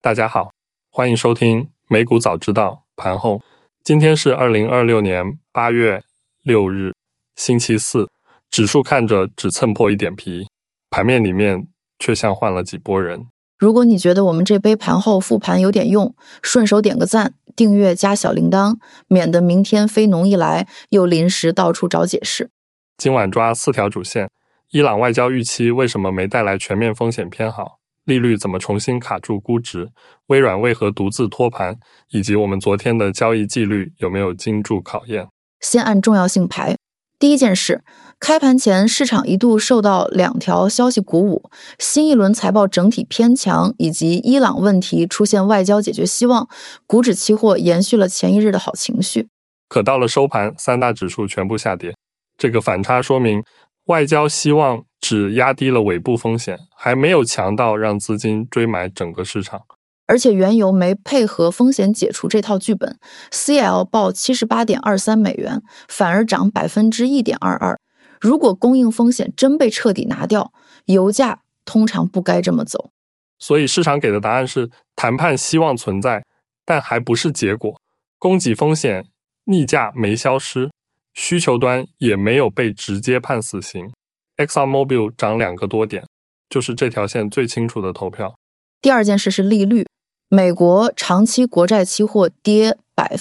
大家好，欢迎收听美股早知道盘后。今天是2026年8月6日，星期四，指数看着只蹭破一点皮，盘面里面却像换了几拨人。 如果你觉得我们这杯盘后复盘有点用，顺手点个赞，订阅加小铃铛，免得明天非农一来又临时到处找解释。 今晚抓4条主线：伊朗外交预期为什么没带来全面风险偏好？利率怎么重新卡住估值？微软为何独自托盘？以及我们昨天的交易纪律有没有经住考验？ 先按重要性排。第一件事，开盘前市场一度受到2条消息鼓舞，新一轮财报整体偏强，以及伊朗问题出现外交解决希望，股指期货延续了前一日的好情绪。 可到了收盘，3大指数全部下跌。这个反差说明外交希望只压低了尾部风险，还没有强到让资金追买整个市场。 而且原油没配合风险解除这套剧本， CL 报 78.23 美元，反而涨 1.22%。 如果供应风险真被彻底拿掉，油价通常不该这么走。 所以市场给的答案是谈判希望存在，但还不是结果。供给风险逆价没消失，需求端也没有被直接判死刑。 ExxonMobil 涨2个多点，就是这条线最清楚的投票。 第二件事是利率，美国长期国债期货跌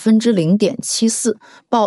0.74%， 报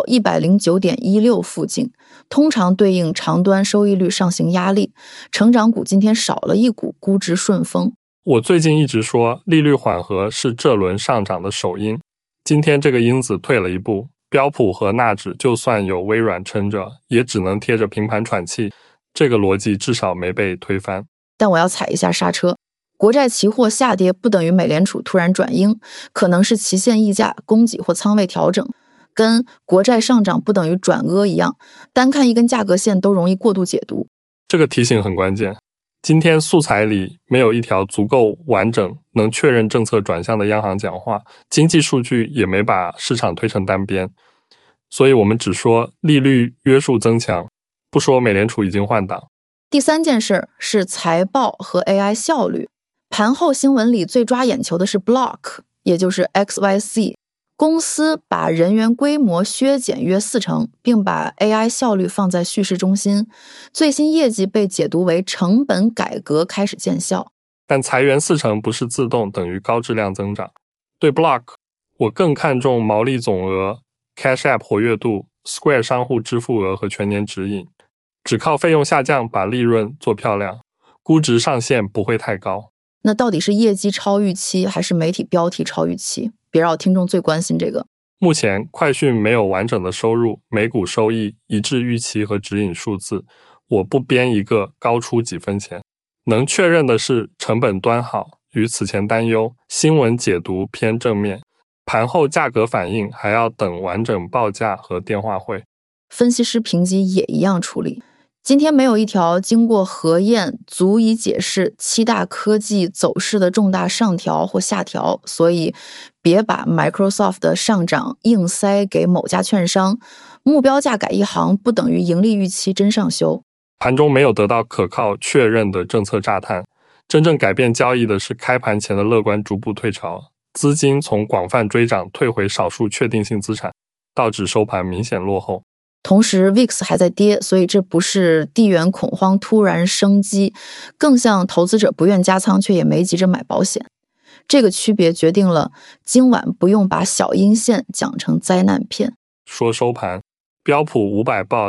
109.16 附近，通常对应长端收益率上行压力。成长股今天少了一股，估值顺风。 我最近一直说利率缓和是这轮上涨的首因，今天这个因子退了一步，标普和纳指就算有微软撑着，也只能贴着平盘喘气，这个逻辑至少没被推翻。 但我要踩一下刹车，国债期货下跌不等于美联储突然转鹰，可能是期限溢价、供给或仓位调整，跟国债上涨不等于转鸽一样，单看一根价格线都容易过度解读。 这个提醒很关键，今天素材里没有一条足够完整能确认政策转向的央行讲话，经济数据也没把市场推成单边，所以我们只说利率约束增强，不说美联储已经换挡。 第三件事是财报和 AI 效率。盘后新闻里最抓眼球的是 Block， 也就是 XYZ， 公司把人员规模削减约40%，并把 AI 效率放在叙事中心。最新业绩被解读为成本改革开始见效。 但裁员40%不是自动等于高质量增长。对 Block， 我更看重毛利总额、Cash App 活跃度、Square 商户支付额和全年指引。只靠费用下降把利润做漂亮，估值上限不会太高。 那到底是业绩超预期还是媒体标题超预期？别让听众最关心这个。 目前快讯没有完整的收入、每股收益、一致预期和指引数字，我不编一个高出几分钱。能确认的是成本端好，与此前担忧，新闻解读偏正面，盘后价格反应还要等完整报价和电话会。 分析师评级也一样处理。今天没有一条经过核验足以解释7大科技走势的重大上调或下调，所以别把 Microsoft 的上涨硬塞给某家券商，目标价改一行不等于盈利预期真上修。 盘中没有得到可靠确认的政策炸弹，真正改变交易的是开盘前的乐观逐步退潮，资金从广泛追涨退回少数确定性资产，道指收盘明显落后。 同时 VIX 还在跌，所以这不是地缘恐慌突然升级，更像投资者不愿加仓却也没急着买保险。这个区别决定了今晚不用把小阴线讲成灾难片。 说收盘，标普500报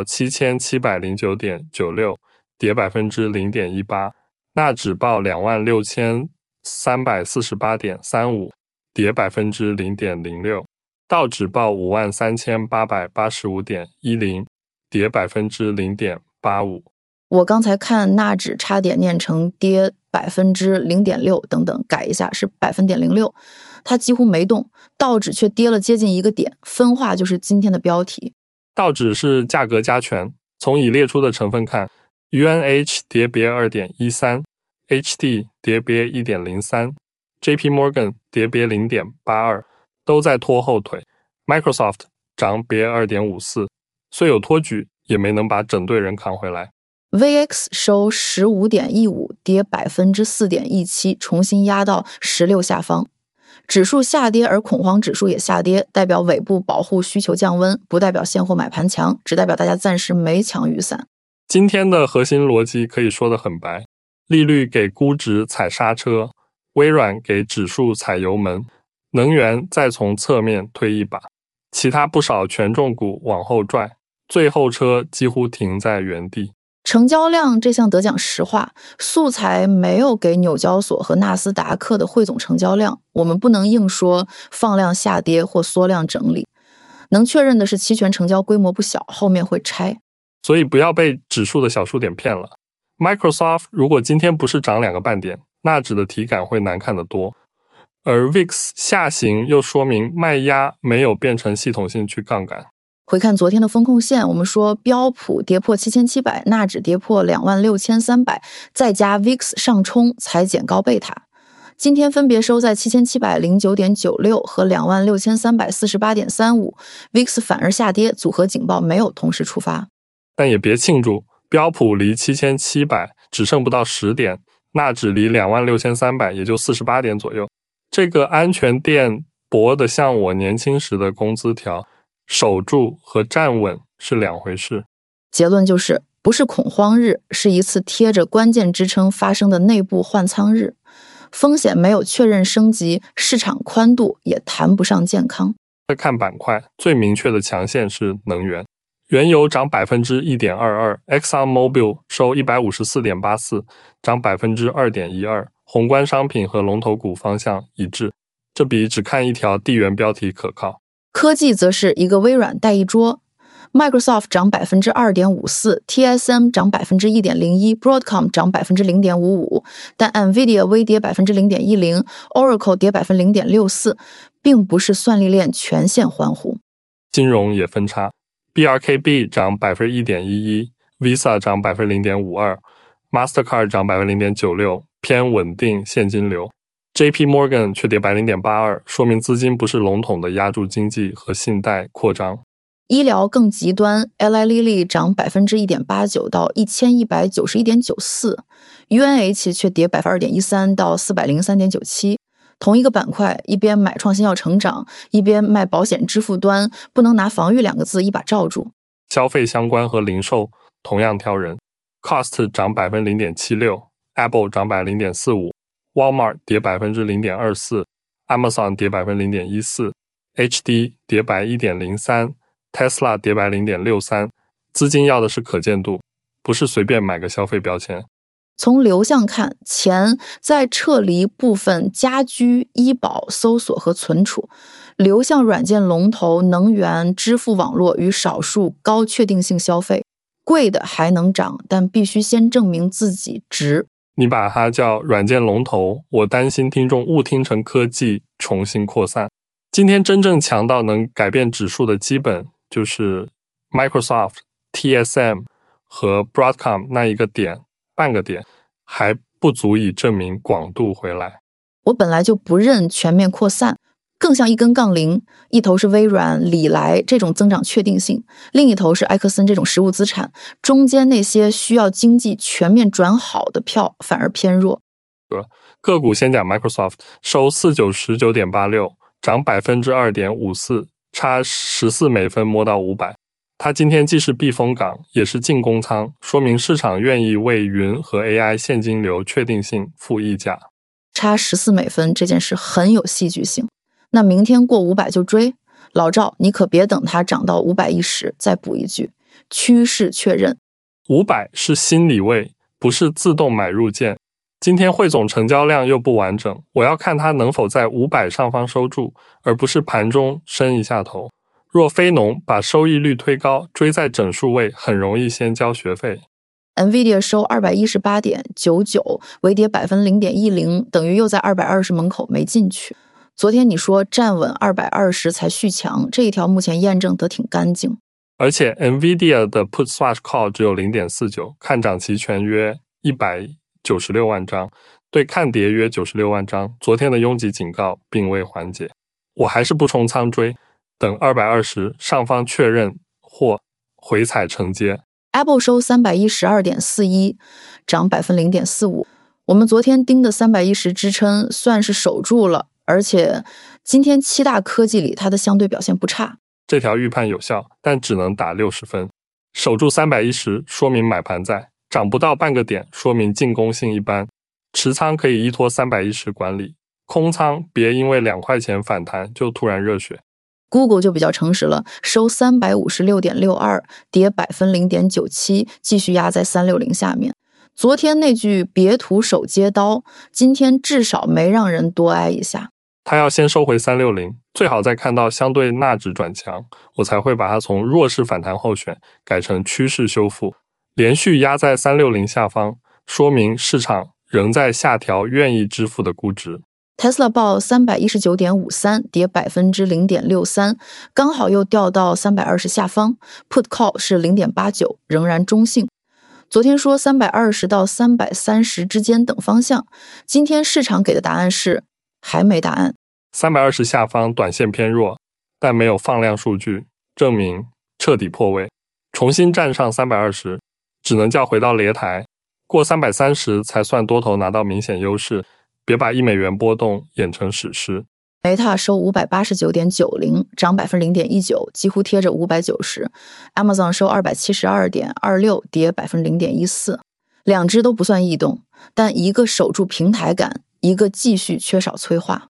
7709.96， 跌 0.18%， 纳指报 26,348.35， 跌 0.06%，道指报 53,885.10， 跌 0.85%。 我刚才看纳指差点念成跌 0.6%等等，改一下是 0.06%， 它几乎没动，道指却跌了接近1个点，分化就是今天的标题。 道指是价格加权，从已列出的成分看， UNH 跌别 2.13， HT 跌别 1.03， JP Morgan 跌别 0.82，都在拖后腿。 Microsoft 涨别 2.54， 虽有托举也没能把整队人扛回来。 VX 收 15.15， 跌 4.17%， 重新压到16下方。 指数下跌而恐慌指数也下跌，代表尾部保护需求降温，不代表现货买盘强，只代表大家暂时没抢雨伞。 今天的核心逻辑可以说得很白，利率给估值踩刹车，微软给指数踩油门，能源再从侧面推一把，其他不少权重股往后拽，最后车几乎停在原地。 成交量这项得讲实话，素材没有给纽交所和纳斯达克的汇总成交量，我们不能硬说放量下跌或缩量整理。能确认的是期权成交规模不小，后面会拆。 所以不要被指数的小数点骗了。Microsoft 如果今天不是涨2个半点，纳指的体感会难看得多。而 VIX 下行又说明卖压没有变成系统性去杠杆。 回看昨天的风控线，我们说标普跌破7700，纳指跌破26300，再加 VIX 上冲才减高贝塔。今天分别收在7709.96和26348.35， VIX 反而下跌，组合警报没有同时触发。 但也别庆祝，标普离7700只剩不到10点，纳指离26300也就48点左右。这个安全垫薄得像我年轻时的工资条，守住和站稳是两回事。 结论就是，不是恐慌日，是一次贴着关键支撑发生的内部换仓日。风险没有确认升级，市场宽度也谈不上健康。 再看板块，最明确的强线是能源。原油涨 1.22%， ExxonMobil 收 154.84， 涨 2.12%， 宏观商品和龙头股方向一致，这比只看一条地缘标题可靠。 科技则是一个微软带一桌， Microsoft 涨 2.54%， TSM 涨 1.01%， Broadcom 涨 0.55%， 但 Nvidia 微跌 0.10%， Oracle 跌 0.64%， 并不是算力链全线欢呼。 金融也分叉， BRKB 涨 1.11%， Visa 涨 0.52%， Mastercard 涨 0.96%， 偏稳定现金流。JP Morgan 却跌 0.82%， 说明资金不是笼统的压住经济和信贷扩张。 医疗更极端， Eli Lilly 涨 1.89% 到 1191.94%， UNH 却跌 2.13% 到 403.97%。 同一个板块，一边买创新药成长，一边卖保险支付端，不能拿防御2个字一把罩住。 消费相关和零售同样挑人， Cost 涨 0.76%， Apple 涨 0.45%， Walmart 跌 0.24%， Amazon 跌 0.14%， HD 跌 1.03%， Tesla 跌 0.63%。 资金要的是可见度，不是随便买个消费标签。 从流向看，钱在撤离部分家居、医保、搜索和存储，流向软件龙头、能源、支付网络与少数高确定性消费。贵的还能涨，但必须先证明自己值。 你把它叫软件龙头，我担心听众误听成科技重新扩散。今天真正强到能改变指数的基本就是 Microsoft、TSM 和 Broadcom 那一个点半个点，还不足以证明广度回来。 我本来就不认全面扩散，更像一根杠铃，一头是微软、礼来这种增长确定性，另一头是埃克森这种实物资产，中间那些需要经济全面转好的票反而偏弱。 个股先讲 Microsoft， 收 4919.86， 涨 2.54%， 差14美分摸到500。它今天既是避风港，也是净空仓，说明市场愿意为云和 AI 现金流确定性付溢价。 差14美分这件事很有戏剧性，那明天过500就追？老赵，你可别等它涨到510再补一句，趋势确认。 500是心理位，不是自动买入键。今天汇总成交量又不完整，我要看它能否在500上方收住，而不是盘中伸一下头。若非农把收益率推高，追在整数位很容易先交学费。 Nvidia 收 218.99， 微跌 0.10%， 等于又在220门口没进去。昨天你说站稳220才续强，这一条目前验证得挺干净。 而且 Nvidia 的 Put Swap Call 只有 0.49， 看涨期权约196万张，对看跌约96万张。昨天的拥挤警告并未缓解，我还是不冲仓追，等220上方确认或回踩承接。 Apple 收 312.41， 涨 0.45%。我们昨天盯的310支撑算是守住了， 而且今天7大科技里它的相对表现不差。 这条预判有效，但只能打60分。守住310说明买盘在，涨不到半个点说明进攻性一般。持仓可以依托310管理，空仓别因为2块钱反弹就突然热血。 Google 就比较诚实了，收 356.62， 跌0.97%，继续压在360下面。昨天那句别徒手接刀，今天至少没让人多挨一下。 它要先收回360，最好再看到相对纳指转强，我才会把它从弱势反弹候选改成趋势修复。连续压在360下方，说明市场仍在下调愿意支付的估值。 Tesla 报 319.53， 跌 0.63%， 刚好又掉到320下方， Put Call 是 0.89， 仍然中性。昨天说320到330之间等方向，今天市场给的答案是还没答案。 320下方短线偏弱，但没有放量数据证明彻底破位，重新站上320只能叫回到擂台，过330才算多头拿到明显优势，别把$1波动演成史诗。 Meta 收 589.90， 涨 0.19%， 几乎贴着590。 Amazon 收 272.26， 跌 0.14%。 两只都不算异动，但一个守住平台感，一个继续缺少催化。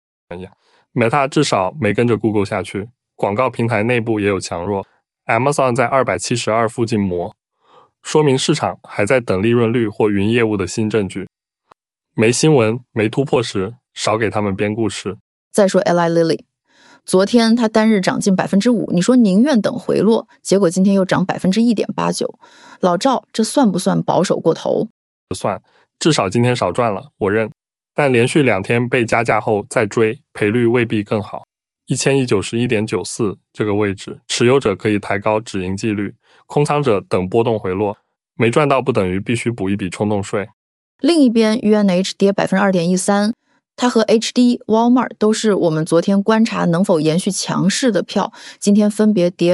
Meta 至少没跟着 Google 下去，广告平台内部也有强弱。Amazon 在272附近磨，说明市场还在等利润率或云业务的新证据。没新闻没突破时，少给他们编故事。 再说 Eli Lilly， 昨天它单日涨近 5%， 你说宁愿等回落，结果今天又涨 1.89%。 老赵，这算不算保守过头？ 不算，至少今天少赚了，我认。但连续2天被加价后再追，赔率未必更好。1191.94这个位置，持有者可以抬高止盈纪律，空仓者等波动回落，没赚到不等于必须补一笔冲动税。 另一边 UNH 跌 2.13%， 它和 HD、Walmart 都是我们昨天观察能否延续强势的票，今天分别跌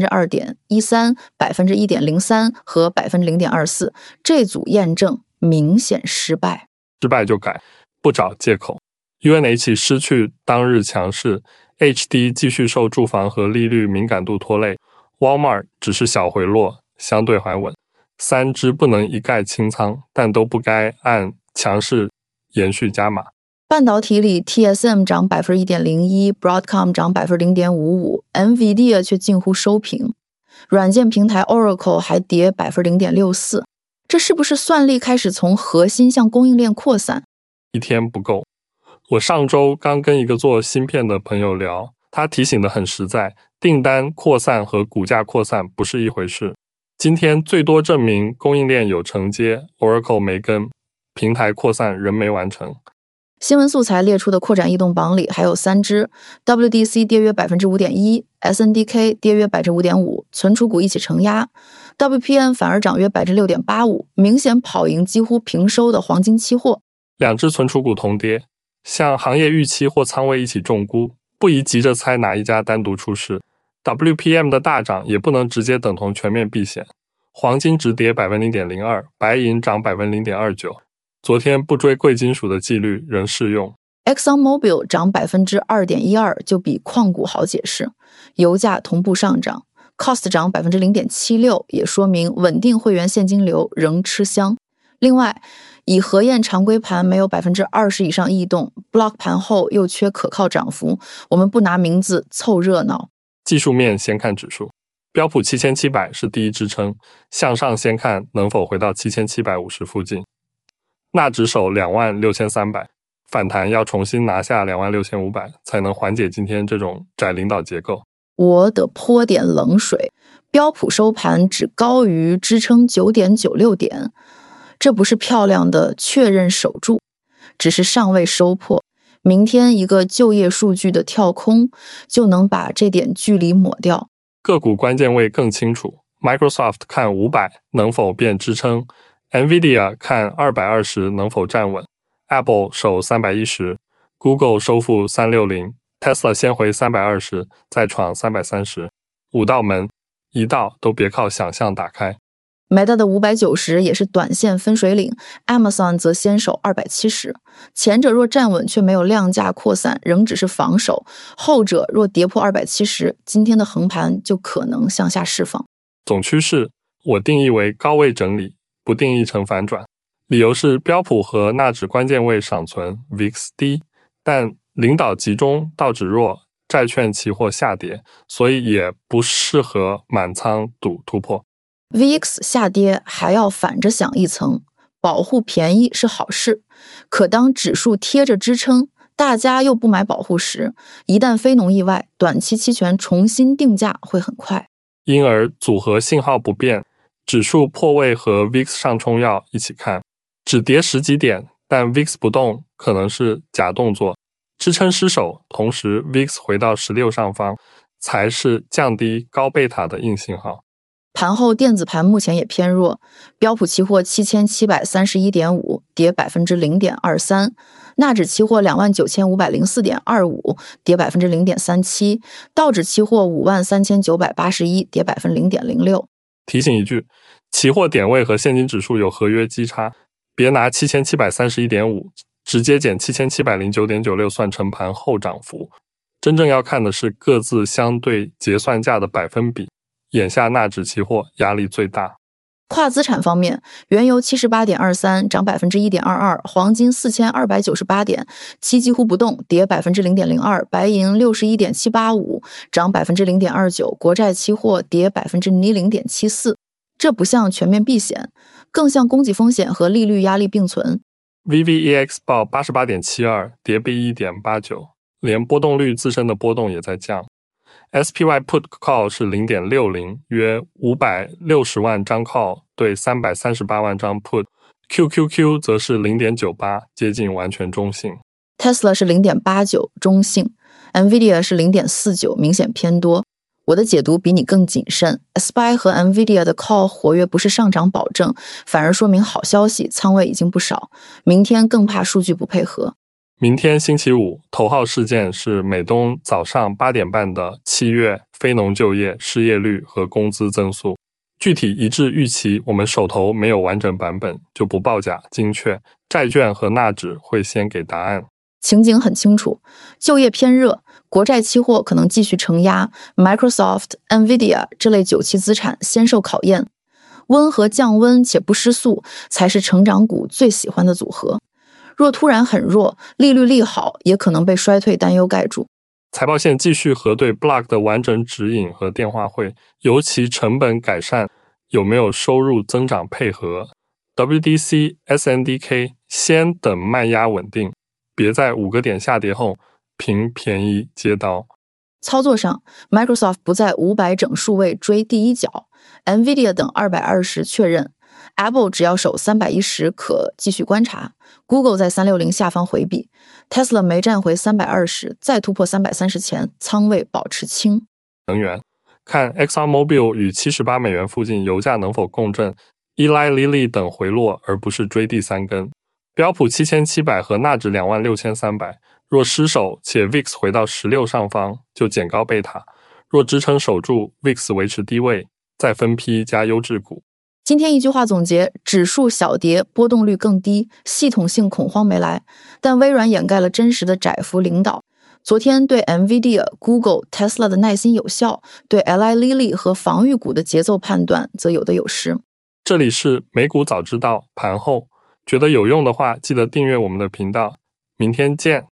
2.13%、1.03% 和 0.24%， 这组验证明显失败。 失败就改，不找借口。UNH 失去当日强势， HD 继续受住房和利率敏感度拖累， Walmart 只是小回落，相对还稳。3只不能一概清仓，但都不该按强势延续加码。 半导体里 TSM 涨 1.01%， Broadcom 涨 0.55%， NVIDIA 却近乎收平。软件平台 Oracle 还跌 0.64%， 这是不是算力开始从核心向供应链扩散？ 一天不够。我上周刚跟一个做芯片的朋友聊，他提醒得很实在，订单扩散和股价扩散不是一回事。今天最多证明供应链有承接， Oracle 没跟，平台扩散仍没完成。 新闻素材列出的扩展异动榜里还有3只， WDC 跌约 5.1%， SNDK 跌约 5.5%， 存储股一起承压， WPN 反而涨约 6.85%， 明显跑赢几乎平收的黄金期货。 2只存储股同跌，像行业预期或仓位一起重估，不宜急着猜哪一家单独出事。WPM 的大涨也不能直接等同全面避险，黄金只跌 0.02%， 白银涨 0.29%， 昨天不追贵金属的纪律仍适用。 ExxonMobil 涨 2.12% 就比矿股好解释，油价同步上涨， Cost 涨 0.76%， 也说明稳定会员现金流仍吃香。另外，以核验常规盘没有 20% 以上异动， Block 盘后又缺可靠涨幅，我们不拿名字凑热闹。 技术面先看指数，标普7700是第一支撑，向上先看能否回到7750附近。纳指守26300，反弹要重新拿下26500，才能缓解今天这种窄领导结构。 我得泼点冷水，标普收盘只高于支撑 9.96 点，这不是漂亮的确认守住，只是尚未收破。明天一个就业数据的跳空就能把这点距离抹掉。 个股关键位更清楚， Microsoft 看500能否变支撑， NVIDIA 看220能否站稳， Apple 守310， Google 收复360， Tesla 先回320，再闯330。5道门，一道都别靠想象打开。 Meta 的590也是短线分水岭， Amazon 则先手270，前者若站稳却没有量价扩散，仍只是防守，后者若跌破270，今天的横盘就可能向下释放。 总趋势我定义为高位整理，不定义成反转，理由是标普和纳指关键位尚存， VIX 低，但领导集中，道指弱，债券期货下跌，所以也不适合满仓赌突破。 VIX 下跌还要反着想一层，保护便宜是好事，可当指数贴着支撑，大家又不买保护时，一旦非农意外，短期期权重新定价会很快。 因而组合信号不变，指数破位和 VIX 上冲要一起看，只跌10几点，但 VIX 不动可能是假动作，支撑失守，同时 VIX 回到16上方，才是降低高贝塔的硬信号。 盘后电子盘目前也偏弱，标普期货7731.5跌 0.23%， 纳指期货29,504.25跌 0.37%， 道指期货53,981跌 0.06%。 提醒一句，期货点位和现金指数有合约基差，别拿7731.5直接减7709.96算成盘后涨幅，真正要看的是各自相对结算价的百分比，眼下纳指期货压力最大。 跨资产方面，原油78.23涨 1.22%， 黄金4298点，期几乎不动，跌 0.02%， 白银61.785涨 0.29%， 国债期货跌 0.74%。 这不像全面避险，更像供给风险和利率压力并存。 VVEX 报 88.72 跌 B1.89， 连波动率自身的波动也在降。SPY Put Call 是 0.60， 约560万张 Call 对338万张 Put， QQQ 则是 0.98， 接近完全中性。 Tesla 是 0.89 中性， Nvidia 是 0.49 明显偏多。我的解读比你更谨慎， SPY 和 Nvidia 的 Call 活跃不是上涨保证，反而说明好消息，仓位已经不少，明天更怕数据不配合。 明天星期五，头号事件是美东早上8点半的7月非农就业、失业率和工资增速，具体一致预期，我们手头没有完整版本，就不报价精确，债券和纳指会先给答案。 情景很清楚，就业偏热，国债期货可能继续承压， Microsoft、Nvidia 这类久期资产先受考验，温和降温且不失速，才是成长股最喜欢的组合。若突然很弱，利率利好，也可能被衰退担忧盖住。 财报线继续核对 Block 的完整指引和电话会，尤其成本改善有没有收入增长配合。WDC、SNDK 先等卖压稳定，别在5个点下跌后凭便宜接刀。 操作上 Microsoft 不在500整数位追第一脚， Nvidia 等220确认， Apple 只要守310可继续观察， Google 在360下方回避， Tesla 没站回320，再突破330前仓位保持轻。 能源看 ExxonMobil 与78美元附近油价能否共振，Eli Lilly 等回落而不是追第三根。标普7700和纳指26300，若失守且 VIX 回到16上方就减高贝塔，若支撑守住 VIX 维持低位，再分批加优质股。 今天一句话总结，指数小跌，波动率更低，系统性恐慌没来，但微软掩盖了真实的窄幅领导。昨天对 Nvidia、Google、Tesla 的耐心有效，对 Eli Lilly 和防御股的节奏判断则有的有失。 这里是美股早知道盘后，觉得有用的话记得订阅我们的频道，明天见。